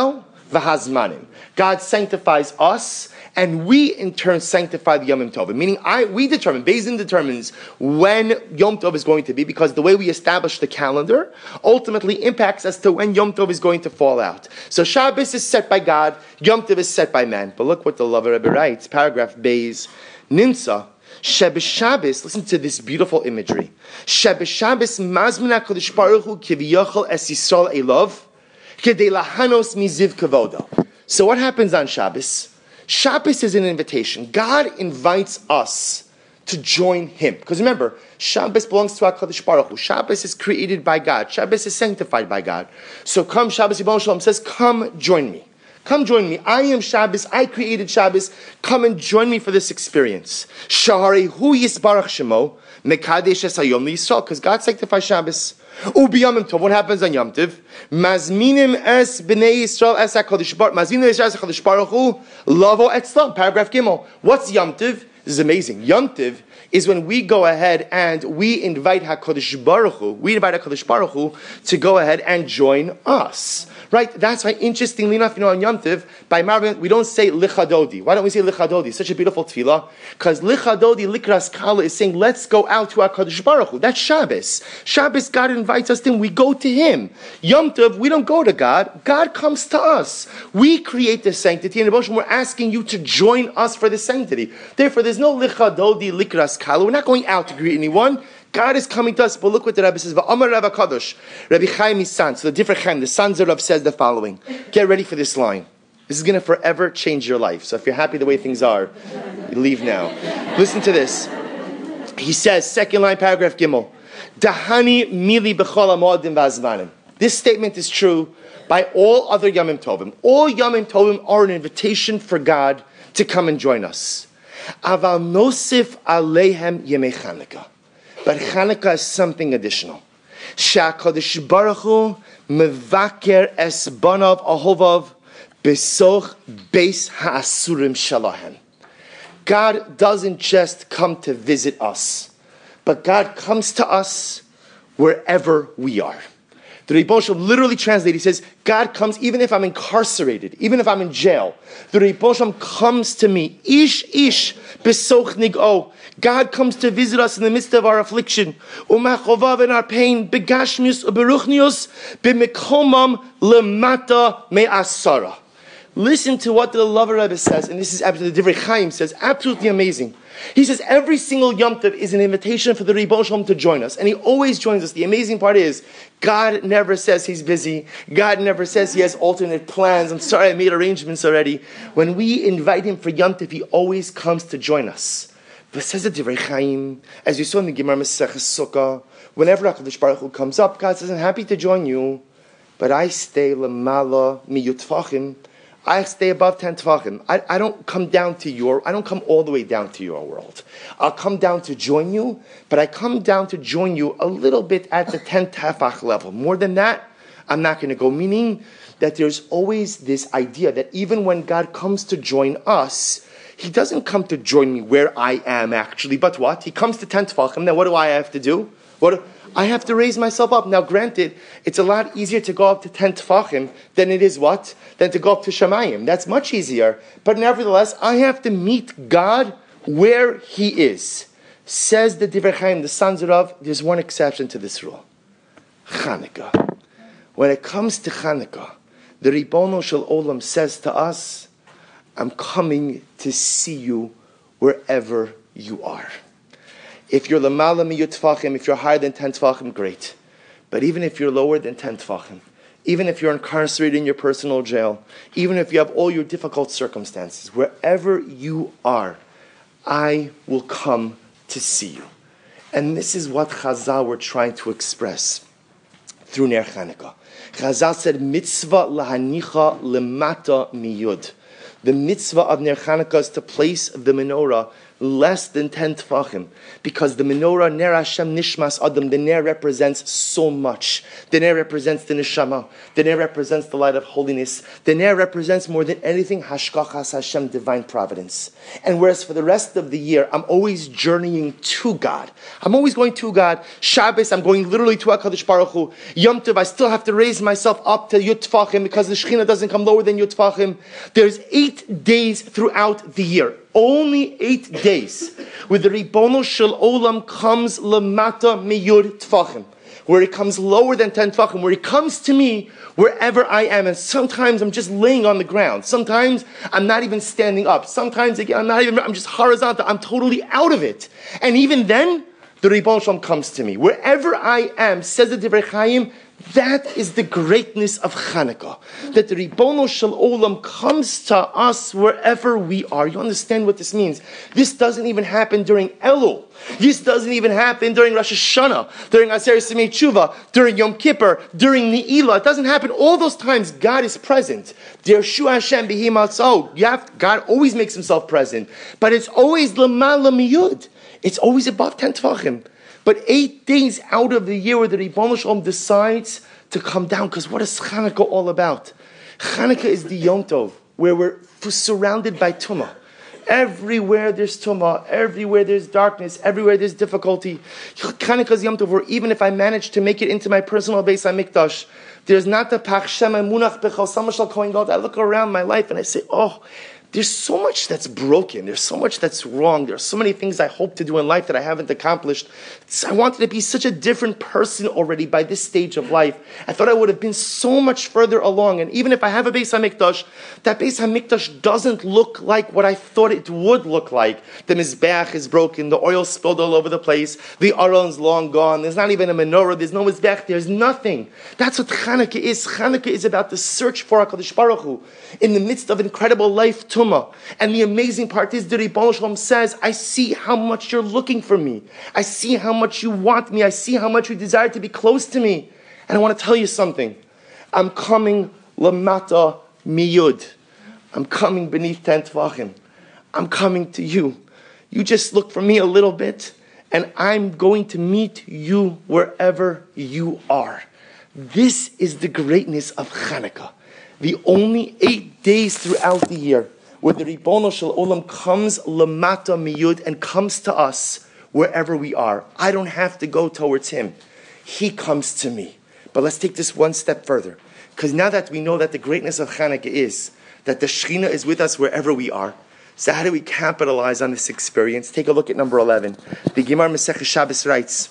v'hazmanim. God sanctifies us, and we in turn sanctify the Yom Tov. Meaning, I we determine, Beis Din determines when Yom Tov is going to be, because the way we establish the calendar ultimately impacts as to when Yom Tov is going to fall out. So Shabbos is set by God, Yom Tov is set by man. But look what the Lover Rebbe writes, paragraph Beis, Nimsa, Sheb Shabbos, listen to this beautiful imagery. Sheb Shabbos mazmin HaKadosh Baruch Hu kiviyachol es Yisrael elov kedei lahanos miziv kavoda. So what happens on Shabbos? Shabbos is an invitation. God invites us to join Him. Because remember, Shabbos belongs to HaKadosh Baruch Hu. Shabbos is created by God. Shabbos is sanctified by God. So come, Shabbos Yibon Shalom says, come join me. Come join me. I am Shabbos. I created Shabbos. Come and join me for this experience. Shahari hu yisbarach shemo mekadesh es hayom liyisrael. Because God sanctifies Shabbos. Ubi Yom Tov. What happens on Yom Tov? Mazminim es b'nei Yisrael es HaKadosh Baruch. Mazminim es HaKadosh Baruch Hu lavo etzlam. Paragraph Gimel. What's Yom Tov? This is amazing. Yom Tov is when we go ahead and we invite HaKadosh Baruch Hu, we invite HaKadosh Baruch Hu to go ahead and join us. Right? That's why, interestingly enough, you know, on Yom Tov, by Marvin, we don't say Lichadodi. Why don't we say Lichadodi? Such a beautiful tefillah. Because Lichadodi, Likras Kala is saying, let's go out to HaKadosh Baruch Hu. That's Shabbos. Shabbos, God invites us in. We go to Him. Yom Tov, we don't go to God. God comes to us. We create the sanctity, and we're asking you to join us for the sanctity. Therefore, there's no Lichadodi, Likras Kala. We're not going out to greet anyone. God is coming to us, but look what the Rebbe says. V'amar Rav HaKadosh, Rabbi Chaim his son. So the different Chaim, the sons of Rav says the following. Get ready for this line. This is going to forever change your life. So if you're happy the way things are, you leave now. Listen to this. He says, second line, paragraph Gimel. Dahani mili b'chol ha'moadim v'azmanim. This statement is true by all other Yomim Tovim. All Yomim Tovim are an invitation for God to come and join us. Aval nosif aleihem yemei Chanukah. But Chanukah is something additional. Sha'akadosh Baruch Hu mevaker es banav ahovav besoch beis ha'asurim shalahem. God doesn't just come to visit us, but God comes to us wherever we are. The Rebbe Shalom literally translated, he says, God comes even if I'm incarcerated, even if I'm in jail. The Rebbe Shalom comes to me. Ish, ish, besoch nig'o. God comes to visit us in the midst of our affliction. U'machovav in our pain. Begashmius u'beruchnius b'mekomam lemata me'asara. Listen to what the Lover Rebbe says, and this is absolutely, the Divrei Chaim says, absolutely amazing. He says every single Yom Tov is an invitation for the Rebbe Shalom to join us, and he always joins us. The amazing part is, God never says he's busy. God never says he has alternate plans. I'm sorry, I made arrangements already. When we invite him for Yom Tov, he always comes to join us. But says the Divrei Chaim, as you saw in the Gemara Maseches Sukkah, whenever HaKadosh Baruch Hu comes up, God says, I'm happy to join you, but I stay lemala miyutfachim. I stay above ten tefachim. I, I don't come down to your, I don't come all the way down to your world. I'll come down to join you, but I come down to join you a little bit at the ten tefach level. More than that, I'm not going to go. Meaning that there's always this idea that even when God comes to join us, He doesn't come to join me where I am actually, but what? He comes to ten tefachim. Now what do I have to do? What do, I have to raise myself up. Now granted, it's a lot easier to go up to ten tefachim than it is what? Than to go up to Shamayim. That's much easier. But nevertheless, I have to meet God where He is. Says the Divrei Chaim, the sons of Rav, there's one exception to this rule. Chanukah. When it comes to Chanukah, the Ribono Shel Olam says to us, I'm coming to see you wherever you are. If you're lamala miyut tefachim, if you're higher than ten tefachim, great. But even if you're lower than ten tefachim, even if you're incarcerated in your personal jail, even if you have all your difficult circumstances, wherever you are, I will come to see you. And this is what Chazal were trying to express through Ner Chanukah. Chazal said, mitzvah lahanicha lemata miyud. The mitzvah of Ner Chanukah is to place the menorah less than ten tefachim, because the menorah ner Hashem nishmas adam, the ner represents so much. The ner represents the neshama. The ner represents the light of holiness. The ner represents more than anything hashgachas Hashem, divine providence. And whereas for the rest of the year, I'm always journeying to God. I'm always going to God. Shabbos, I'm going literally to HaKadosh Baruch Hu. Yom Tov, I still have to raise myself up to Yud Tefachim because the Shekhinah doesn't come lower than Yud Tefachim. There's eight days throughout the year. Only eight days where the Ribono Shel Olam comes lamata miyud tefachim, where it comes lower than ten tefachim, where it comes to me wherever I am. And sometimes I'm just laying on the ground. Sometimes I'm not even standing up. Sometimes again, I'm not even, I'm just horizontal. I'm totally out of it. And even then, the Ribono Shel Olam comes to me. Wherever I am, says the Divrei Chaim, that is the greatness of Chanukah. That the Ribono Shel Olam comes to us wherever we are. You understand what this means? This doesn't even happen during Elul. This doesn't even happen during Rosh Hashanah, during Aseret Simei Tshuva, during Yom Kippur, during Ne'ilah. It doesn't happen. All those times God is present. Dershu Hashem B'hi Matzah. You have, God always makes himself present. But it's always L'mala Miyud. It's always above ten Tvachim. But eight days out of the year where the Ribono Shel Olam decides to come down, because what is Chanukah all about? Chanukah is the Yom Tov, where we're surrounded by Tumah. Everywhere there's Tumah, everywhere there's darkness, everywhere there's difficulty. Chanukah is Yom Tov, where even if I manage to make it into my personal Beis HaMikdash, there's not the Pach Shem Munach Bechal Samashal Kohen Gadol. I look around my life and I say, oh, there's so much that's broken. There's so much that's wrong. There's so many things I hope to do in life that I haven't accomplished. I wanted to be such a different person already by this stage of life. I thought I would have been so much further along. And even if I have a Beis HaMikdash, that Beis HaMikdash doesn't look like what I thought it would look like. The Mizbeach is broken. The oil spilled all over the place. The Aron's long gone. There's not even a menorah. There's no Mizbeach. There's nothing. That's what Chanukah is. Chanukah is about the search for HaKadosh Baruch Hu in the midst of incredible life tumah. And the amazing part is the Ribono Shel Olam says, I see how much you're looking for me. I see how much you want me. I see how much you desire to be close to me. And I want to tell you something. I'm coming lamata miyud. I'm coming beneath ten tvachim. I'm coming to you. You just look for me a little bit, and I'm going to meet you wherever you are. This is the greatness of Chanukah. The only eight days throughout the year where the Ribono Shel Olam comes lamata miyud and comes to us wherever we are. I don't have to go towards him. He comes to me. But let's take this one step further. Because now that we know that the greatness of Chanukah is that the Shekhinah is with us wherever we are, so how do we capitalize on this experience? Take a look at number eleven. The Gemara Masechah Shabbos writes,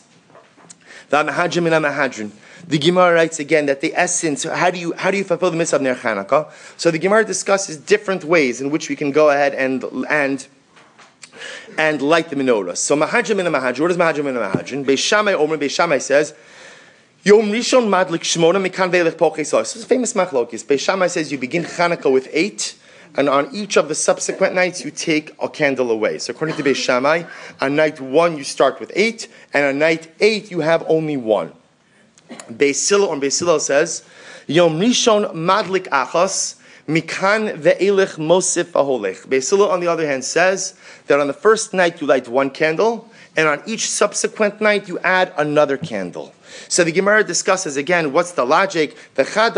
the Mahadrim and Mahadrin. The Gemara writes again that the essence, how do you how do you fulfill the mitzvah of Ner Chanukah? So the Gemara discusses different ways in which we can go ahead and and and light the menorah. So Mahadrim and Mahadrin. What is Mahadrim and Mahadrin? Beis Shammai Omer, Beis Shammai says, Yom Rishon Madlik Shmona Mikan Veilech Pochei Soy. So it's a famous machlokes. Beis Shammai says you begin Chanukah with eight, and on each of the subsequent nights you take a candle away. So according to Beis Shammai, on night one you start with eight, and on night eight you have only one. Beis Hillel on Beis Hillel says, Yom Rishon Madlik Achas Mikan Ve'elech Mosif Aholech. Beis Hillel on the other hand says that on the first night you light one candle, and on each subsequent night you add another candle. So the Gemara discusses again, what's the logic? Beis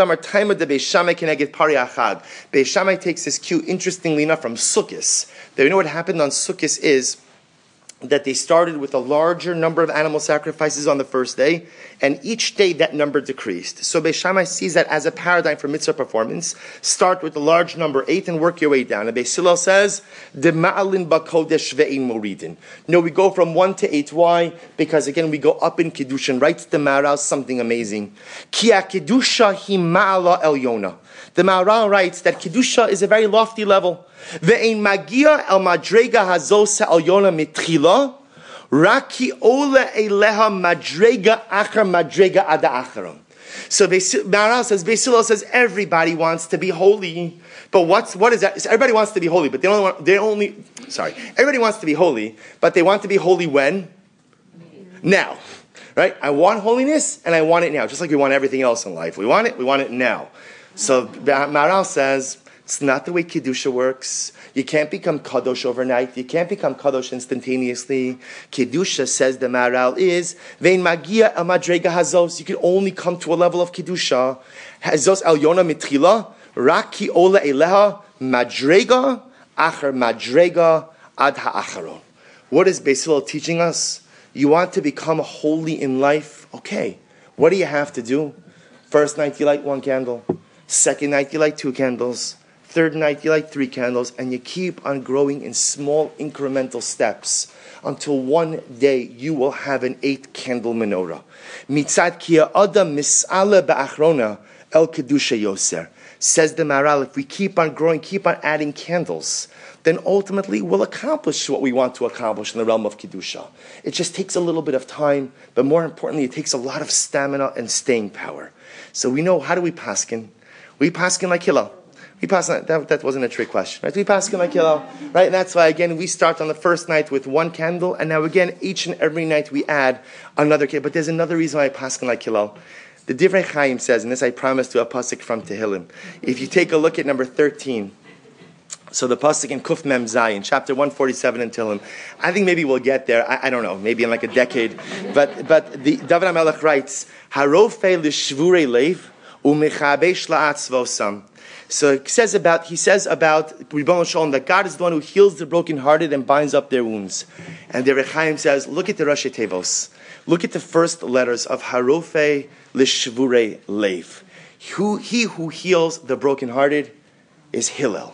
Shammai takes this cue, interestingly enough, from Sukkos. You know what happened on Sukkos is that they started with a larger number of animal sacrifices on the first day, and each day that number decreased. So Beis Shammai sees that as a paradigm for mitzvah performance. Start with a large number, eight, and work your way down. And Beis Hillel says, "De ma'alin bakodesh ve'in moridin." No, we go from one to eight. Why? Because again, we go up in Kiddushin. Writes the Maharal something amazing. Ki Kiddusha hi ma'ala elyona. The Maharal writes that Kiddusha is a very lofty level. Ve'ein magia el madrega hazos elyona mitchila. Raki ola eleha madrega achar madrega ada acharon. So Maharal says, Beis Hillel says everybody wants to be holy, but what's what is that? So everybody wants to be holy, but they only want, they only sorry. Everybody wants to be holy, but they want to be holy when? Now, right? I want holiness, and I want it now, just like we want everything else in life. We want it, we want it now. So Maharal says It's not the way Kedusha works. You can't become Kadosh overnight. You can't become Kadosh instantaneously. Kedusha, says the Maharal, is Vein Magia El Madrega Hazos. You can only come to a level of Kedusha. Hazos El Yona Mitrila, Raki Ola Eleha, Madrega, Acher Madrega, Ad Ha'acharon. What is Beis Hillel teaching us? You want to become holy in life? Okay. What do you have to do? First night you light one candle. Second night you light two candles. Third night you light three candles. And you keep on growing in small incremental steps until one day you will have an eight candle menorah. Mitzad ki ha'adam mis'ala ba'achrona el kedusha yoser. Says the Maharal, if we keep on growing, keep on adding candles, then ultimately we'll accomplish what we want to accomplish in the realm of Kedusha. It just takes a little bit of time, but more importantly, it takes a lot of stamina and staying power. So we know, how do we paskin? We paskin like Hillel. We paskin, that, that wasn't a trick question, right? We paskin like Hillel, right? And that's why, again, we start on the first night with one candle, and now again, each and every night we add another candle. But there's another reason why I paskin like Hillel. The Divrei Chaim says, and this I promise to a pasuk from Tehillim, if you take a look at number thirteen, so the pasuk in Kuf Mem Zayin, chapter one forty-seven in Tehillim, I think maybe we'll get there, I, I don't know, maybe in like a decade, but but the David HaMelech writes, Harofei l'shvurei leiv u'mechabesh la'atzvosam. So it says about, he says about Ribono Shalom that God is the one who heals the brokenhearted and binds up their wounds. And the Divrei Chaim says, look at the Rashi Tevos. Look at the first letters of Harofei l'shvurei leiv. Who, he who heals the brokenhearted is Hillel.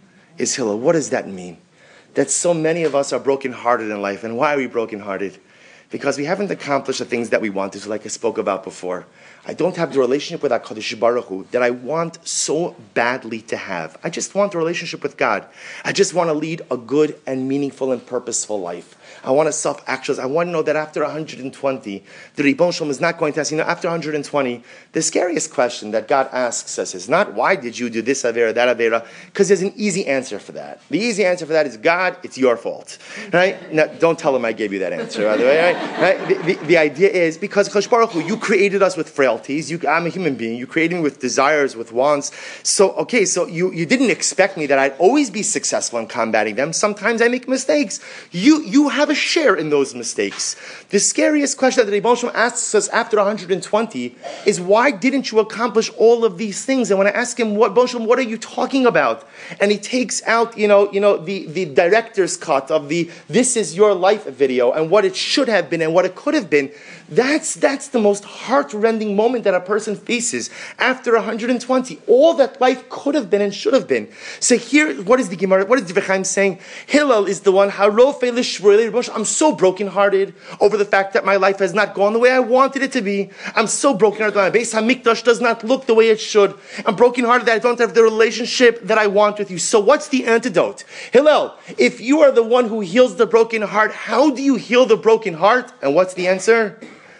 Is Hillel. What does that mean? That so many of us are brokenhearted in life. And why are we brokenhearted? Because we haven't accomplished the things that we wanted to, like I spoke about before. I don't have the relationship with HaKadosh Baruch Hu that I want so badly to have. I just want a relationship with God. I just want to lead a good and meaningful and purposeful life. I want to self-actualize. I want to know that after one hundred twenty, the Ribono Shalom is not going to ask, you know, after one hundred twenty, the scariest question that God asks us is not, why did you do this avera, that avera? Because there's an easy answer for that. The easy answer for that is, God, it's your fault. Right? Now, don't tell him I gave you that answer, by the way. Right? Right? The, the, the idea is, because Kadosh Baruch Hu, you created us with frailties. You, I'm a human being. You created me with desires, with wants. So, okay, so you, you didn't expect me that I'd always be successful in combating them. Sometimes I make mistakes. You, you have a share in those mistakes. The scariest question that the Ribono Shalom asks us after one hundred twenty is, why didn't you accomplish all of these things? And when I ask him, what, Ribono Shalom, what are you talking about? And he takes out, you know, you know, the, the director's cut of the "This Is Your Life" video and what it should have been and what it could have been. That's, that's the most heart-rending moment that a person faces after one hundred twenty. All that life could have been and should have been. So here, what is the Gemara, what is the Divrei Chaim saying? Hillel is the one, Harofei l'shvurei leiv. I'm so brokenhearted over the fact that my life has not gone the way I wanted it to be. I'm so brokenhearted that my Beis HaMikdash does not look the way it should. I'm brokenhearted that I don't have the relationship that I want with you. So what's the antidote? Hillel, if you are the one who heals the broken heart, how do you heal the broken heart? And what's the answer?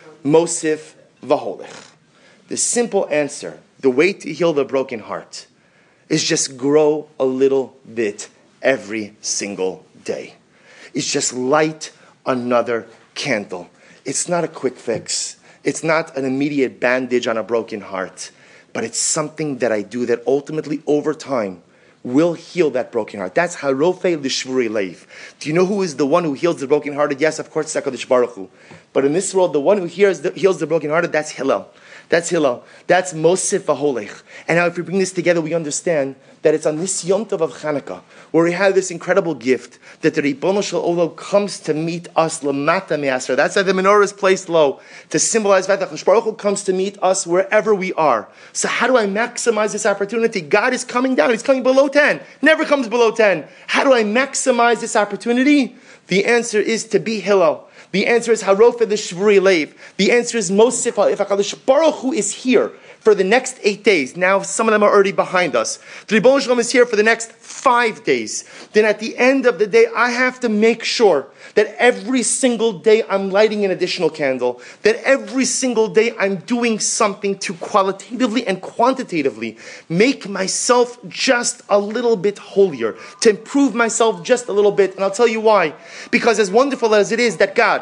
Mosif v'holech. The simple answer, the way to heal the broken heart, is just grow a little bit every single day. It's just light another candle. It's not a quick fix. It's not an immediate bandage on a broken heart. But it's something that I do that ultimately, over time, will heal that broken heart. That's Harofei l'shvurei leiv. Do you know who is the one who heals the brokenhearted? Yes, of course, it's HaKadosh Baruch Hu. But in this world, the one who heals the, heals the brokenhearted, that's Hillel. That's Hillel. That's Mosif v'holech. And now if we bring this together, we understand that it's on this Yom Tov of Chanukah, where we have this incredible gift, that the Ribono Shel Olam comes to meet us lamata me'asra. That's why the menorah is placed low, to symbolize that HaKadosh Baruch Hu comes to meet us wherever we are. So how do I maximize this opportunity? God is coming down. He's coming below ten. Never comes below ten. How do I maximize this opportunity? The answer is to be Hillel. The answer is Harofei l'shvurei leiv. The answer is Mosif. If HaKadosh Baruch Hu is here for the next eight days, now some of them are already behind us. The Ribono Shalom is here for the next five days. Then at the end of the day, I have to make sure that every single day I'm lighting an additional candle, that every single day I'm doing something to qualitatively and quantitatively make myself just a little bit holier, to improve myself just a little bit. And I'll tell you why. Because as wonderful as it is that God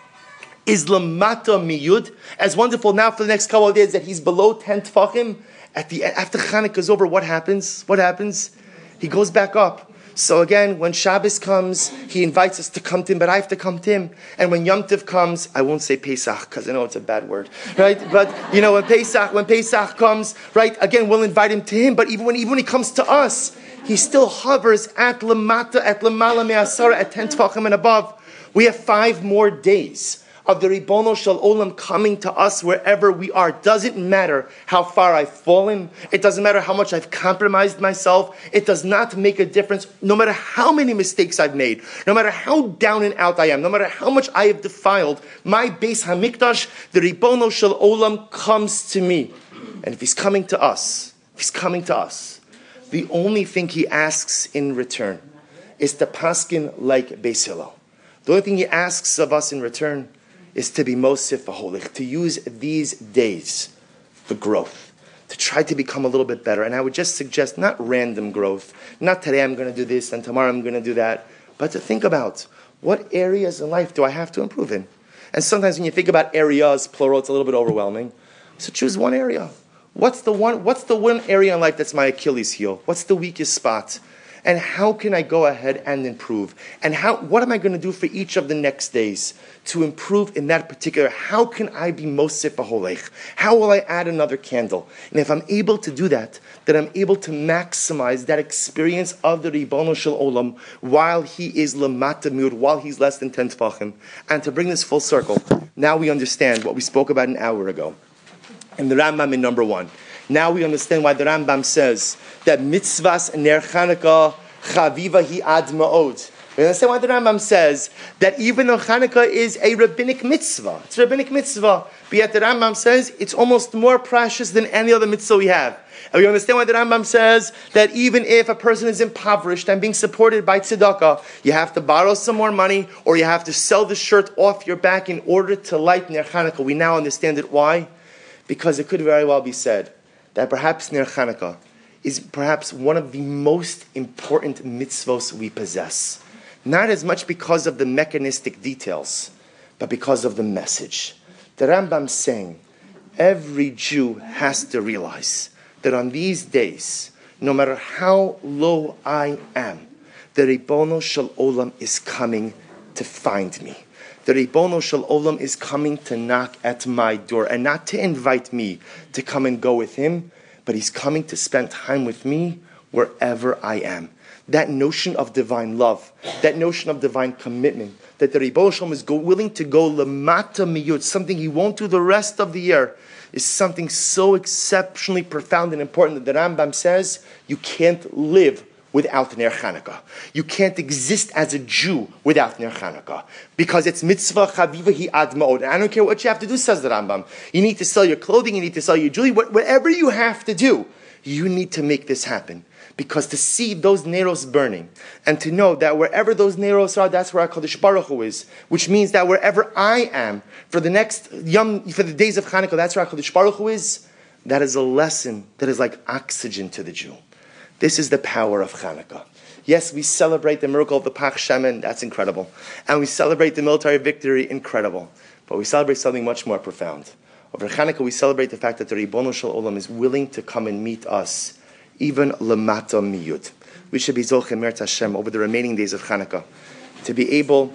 is lamata miyud, as wonderful now for the next couple of days that He's below ten tefachim, at the after Chanukah is over, what happens? What happens? He goes back up. So again, when Shabbos comes, he invites us to come to him, but I have to come to him. And when Yom Tov comes, I won't say Pesach, because I know it's a bad word, right? But, you know, when Pesach, when Pesach comes, right, again, we'll invite him to him, but even when, even when he comes to us, he still hovers at Lamata, at Lamala Me'asara, at ten Tfachim and above. We have five more days of the Ribono Shel Olam coming to us wherever we are. Doesn't matter how far I've fallen. It doesn't matter how much I've compromised myself. It does not make a difference. No matter how many mistakes I've made, no matter how down and out I am, no matter how much I have defiled, my Beis Hamikdash, the Ribono Shel Olam comes to me. And if he's coming to us, if he's coming to us, the only thing he asks in return is to paskin like Beis Hillel. The only thing he asks of us in return is to be mosif v'holich, to use these days for growth, to try to become a little bit better. And I would just suggest not random growth, not today I'm going to do this and tomorrow I'm going to do that, but to think about what areas in life do I have to improve in. And sometimes when you think about areas, plural, it's a little bit overwhelming. So choose one area. What's the one, what's the one area in life that's my Achilles heel? What's the weakest spot? And how can I go ahead and improve? And how? What am I going to do for each of the next days to improve in that particular? How can I be mosif v'holech? How will I add another candle? And if I'm able to do that, then I'm able to maximize that experience of the Ribono Shel Olam while he is lamata miud, while he's less than ten tefachim. And to bring this full circle, now we understand what we spoke about an hour ago. And the Rambam in number one. Now we understand why the Rambam says that mitzvahs ner Chanukah chaviva hi ad ma'od. We understand why the Rambam says that even though Chanukah is a rabbinic mitzvah, it's a rabbinic mitzvah, but yet the Rambam says it's almost more precious than any other mitzvah we have. And we understand why the Rambam says that even if a person is impoverished and being supported by tzedakah, you have to borrow some more money or you have to sell the shirt off your back in order to light ner Chanukah. We now understand it. Why? Because it could very well be said that perhaps ner Chanukah is perhaps one of the most important mitzvos we possess. Not as much because of the mechanistic details, but because of the message. The Rambam's saying, every Jew has to realize that on these days, no matter how low I am, the Ribono Shel Olam is coming to find me. The Ribono Shel Olam is coming to knock at my door, and not to invite me to come and go with him, but he's coming to spend time with me wherever I am. That notion of divine love, that notion of divine commitment, that the Ribono Shel Olam is go, willing to go lamata miyut, something he won't do the rest of the year, is something so exceptionally profound and important that the Rambam says you can't live without ner Chanukah. You can't exist as a Jew without ner Chanukah. Because it's mitzvah chaviva hi ad ma'od. And I don't care what you have to do, says the Rambam. You need to sell your clothing, you need to sell your jewelry, whatever you have to do, you need to make this happen. Because to see those neros burning, and to know that wherever those neros are, that's where HaKadosh Baruch Hu is. Which means that wherever I am, for the next yom, for the days of Chanukah, that's where HaKadosh Baruch Hu is. That is a lesson that is like oxygen to the Jew. This is the power of Chanukah. Yes, we celebrate the miracle of the Pach Shemen, that's incredible. And we celebrate the military victory, incredible. But we celebrate something much more profound. Over Chanukah, we celebrate the fact that the Ribono Shel Olam is willing to come and meet us, even lamata miyud. We should be zochem Meretz Hashem over the remaining days of Chanukah, to be able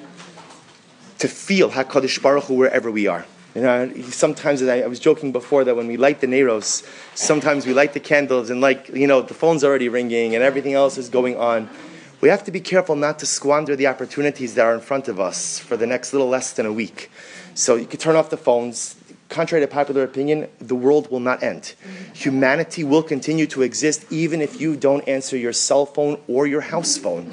to feel HaKadosh Baruch Hu wherever we are. You know, sometimes, as I, I was joking before, that when we light the neros, sometimes we light the candles and, like, you know, the phone's already ringing and everything else is going on. We have to be careful not to squander the opportunities that are in front of us for the next little less than a week. So you could turn off the phones. Contrary to popular opinion, the world will not end. Humanity will continue to exist even if you don't answer your cell phone or your house phone.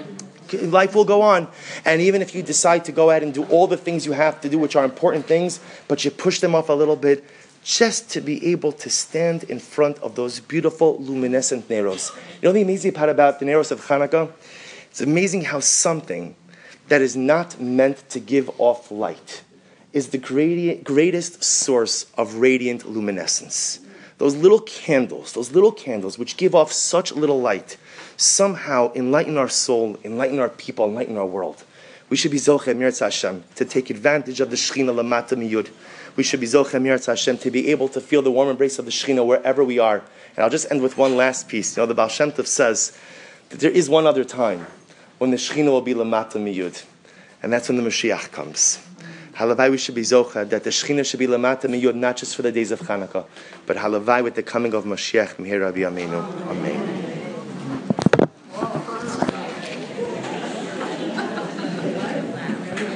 Life will go on. And even if you decide to go ahead and do all the things you have to do, which are important things, but you push them off a little bit, just to be able to stand in front of those beautiful luminescent neros. You know the amazing part about the neros of Chanukah? It's amazing how something that is not meant to give off light is the great, greatest source of radiant luminescence. Those little candles, those little candles which give off such little light, somehow enlighten our soul, enlighten our people, enlighten our world. We should be Zocheh Meretz Hashem to take advantage of the Shechina Lamata Miyud. We should be Zocheh Meretz Hashem to be able to feel the warm embrace of the Shechina wherever we are. And I'll just end with one last piece. You know, the Baal Shem Tov says that there is one other time when the Shechina will be Lamata Miyud, and that's when the Mashiach comes. Halavai, we should be zocha that the Shechina should be Lamata Miyud, not just for the days of Chanukah, but halavai with the coming of Mashiach. Meher Rabbi Amenu. Amen.